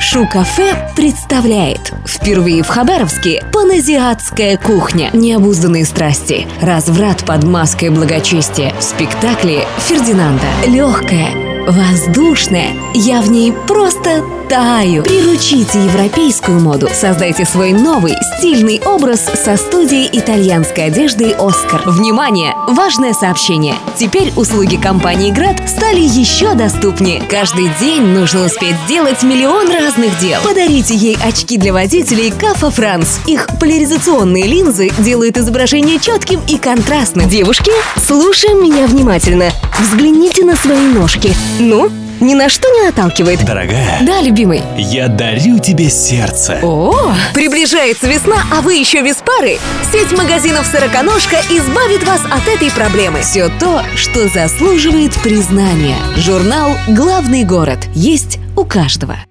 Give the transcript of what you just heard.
Шу-кафе представляет впервые в Хабаровске паназиатская кухня. Необузданные страсти, разврат под маской благочестия в спектакле Фердинанда. Легкая, воздушная, я в ней просто таю. Приручите европейскую моду. Создайте свой новый стильный образ со студией итальянской одежды «Оскар». Внимание! Важное сообщение. Теперь услуги компании «Град» стали еще доступнее. Каждый день нужно успеть сделать миллион разных дел. Подарите ей очки для водителей Кафа Франс. Их поляризационные линзы делают изображение четким и контрастным. Девушки, слушаем меня внимательно. Взгляните на свои ножки. Ну, ни на что не наталкивает. Дорогая. Да, любимый. Я дарю тебе сердце. О, приближается весна, а вы еще без пары? Сеть магазинов «Сороконожка» избавит вас от этой проблемы. Все то, что заслуживает признания. Журнал «Главный город» есть у каждого.